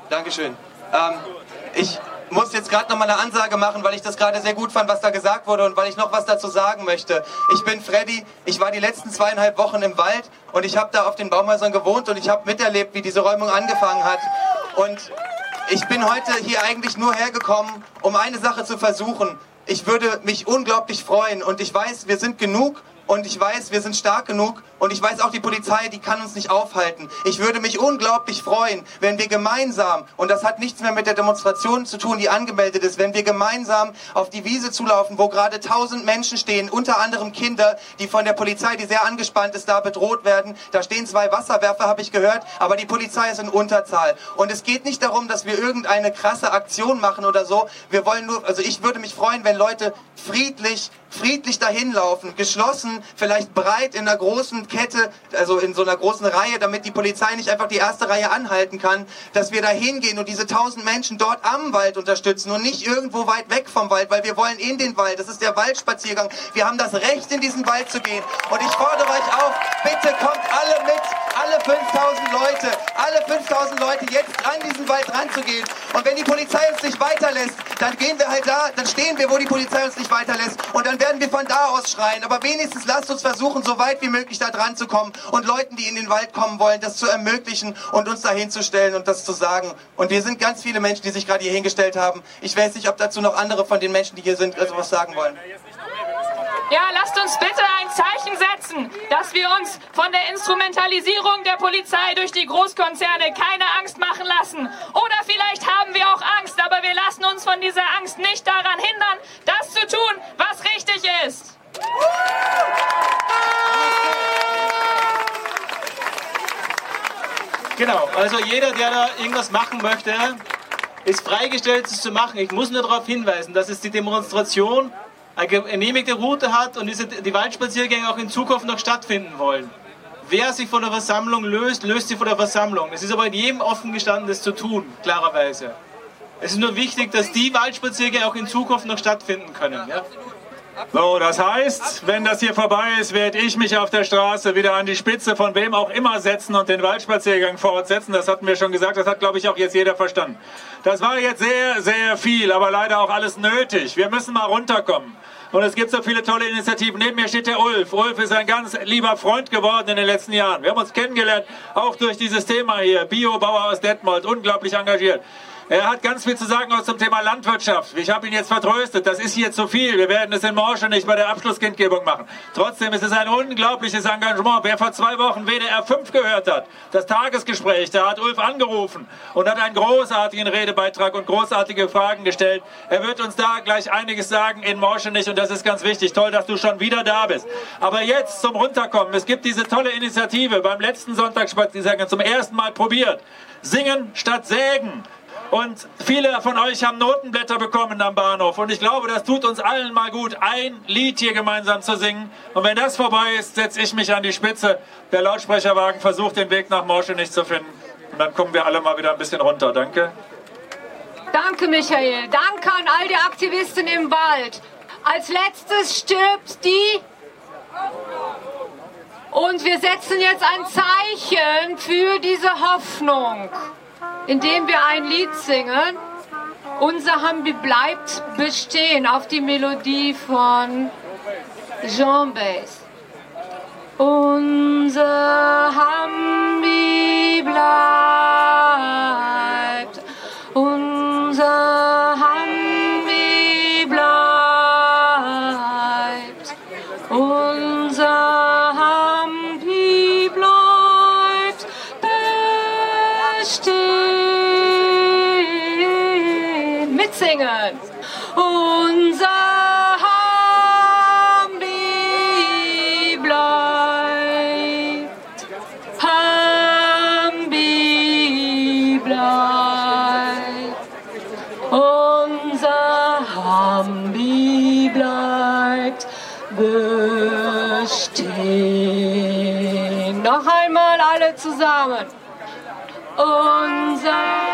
Dankeschön. Ich muss jetzt gerade nochmal eine Ansage machen, weil ich das gerade sehr gut fand, was da gesagt wurde und weil ich noch was dazu sagen möchte. Ich bin Freddy, ich war die letzten 2,5 Wochen im Wald und ich habe da auf den Baumhäusern gewohnt und ich habe miterlebt, wie diese Räumung angefangen hat. Und ich bin heute hier eigentlich nur hergekommen, um eine Sache zu versuchen. Ich würde mich unglaublich freuen und ich weiß, wir sind genug. Und ich weiß, wir sind stark genug und ich weiß auch, die Polizei, die kann uns nicht aufhalten. Ich würde mich unglaublich freuen, wenn wir gemeinsam, und das hat nichts mehr mit der Demonstration zu tun, die angemeldet ist, wenn wir gemeinsam auf die Wiese zulaufen, wo gerade 1000 Menschen stehen, unter anderem Kinder, die von der Polizei, die sehr angespannt ist, da bedroht werden. Da stehen 2 Wasserwerfer, habe ich gehört, aber die Polizei ist in Unterzahl. Und es geht nicht darum, dass wir irgendeine krasse Aktion machen oder so. Wir wollen nur, also ich würde mich freuen, wenn Leute friedlich dahin laufen, geschlossen, vielleicht breit in einer großen Kette, also in so einer großen Reihe, damit die Polizei nicht einfach die erste Reihe anhalten kann, dass wir da hingehen und diese 1000 Menschen dort am Wald unterstützen und nicht irgendwo weit weg vom Wald, weil wir wollen in den Wald, das ist der Waldspaziergang, wir haben das Recht, in diesen Wald zu gehen und ich fordere euch auf, bitte kommt alle mit, alle 5000 Leute jetzt an diesen Wald ranzugehen und wenn die Polizei uns nicht weiterlässt, dann gehen wir halt da, dann stehen wir, wo die Polizei uns nicht weiterlässt und dann werden wir von da aus schreien, aber wenigstens lasst uns versuchen, so weit wie möglich da dran zu kommen und Leuten, die in den Wald kommen wollen, das zu ermöglichen und uns da hinzustellen und das zu sagen. Und wir sind ganz viele Menschen, die sich gerade hier hingestellt haben. Ich weiß nicht, ob dazu noch andere von den Menschen, die hier sind, also was sagen wollen. Ja, lasst uns bitte ein Zeichen setzen, dass wir uns von der Instrumentalisierung der Polizei durch die Großkonzerne keine Angst machen lassen. Oder vielleicht haben wir auch Angst, aber wir lassen uns von dieser Angst nicht daran hindern, das zu tun, was richtig ist. Genau, also jeder, der da irgendwas machen möchte, ist freigestellt, es zu machen. Ich muss nur darauf hinweisen, dass es die Demonstration eine genehmigte Route hat und die Waldspaziergänge auch in Zukunft noch stattfinden wollen. Wer sich von der Versammlung löst, löst sich von der Versammlung. Es ist aber in jedem offen gestanden, das zu tun, klarerweise. Es ist nur wichtig, dass die Waldspaziergänge auch in Zukunft noch stattfinden können. Ja? So, das heißt, wenn das hier vorbei ist, werde ich mich auf der Straße wieder an die Spitze von wem auch immer setzen und den Waldspaziergang fortsetzen. Das hatten wir schon gesagt, das hat, glaube ich, auch jetzt jeder verstanden. Das war jetzt sehr, sehr viel, aber leider auch alles nötig. Wir müssen mal runterkommen. Und es gibt so viele tolle Initiativen. Neben mir steht der Ulf. Ulf ist ein ganz lieber Freund geworden in den letzten Jahren. Wir haben uns kennengelernt, auch durch dieses Thema hier. Biobauer aus Detmold, unglaublich engagiert. Er hat ganz viel zu sagen auch zum Thema Landwirtschaft. Ich habe ihn jetzt vertröstet, das ist hier zu viel. Wir werden es in Morsche nicht bei der Abschlusskindgebung machen. Trotzdem ist es ein unglaubliches Engagement. Wer vor 2 Wochen WDR 5 gehört hat, das Tagesgespräch, da hat Ulf angerufen und hat einen großartigen Redebeitrag und großartige Fragen gestellt. Er wird uns da gleich einiges sagen, in Morsche nicht, und das ist ganz wichtig. Toll, dass du schon wieder da bist. Aber jetzt zum Runterkommen. Es gibt diese tolle Initiative, beim letzten Sonntagsspaziergang zum ersten Mal probiert. Singen statt sägen. Und viele von euch haben Notenblätter bekommen am Bahnhof. Und ich glaube, das tut uns allen mal gut, ein Lied hier gemeinsam zu singen. Und wenn das vorbei ist, setze ich mich an die Spitze. Der Lautsprecherwagen versucht, den Weg nach Morsche nicht zu finden. Und dann kommen wir alle mal wieder ein bisschen runter. Danke. Danke, Michael. Danke an all die Aktivisten im Wald. Als letztes stirbt die... Und wir setzen jetzt ein Zeichen für diese Hoffnung, indem wir ein Lied singen. Unser Hambi bleibt bestehen auf die Melodie von Jean Bass. Unser Hambi bleibt, unser Hambi bleibt, unser Hambi bleibt bestehen. Mitsingen. Unser Hambi bleibt, Hambi bleibt, unser Hambi bleibt bestehen. Noch einmal alle zusammen. Unser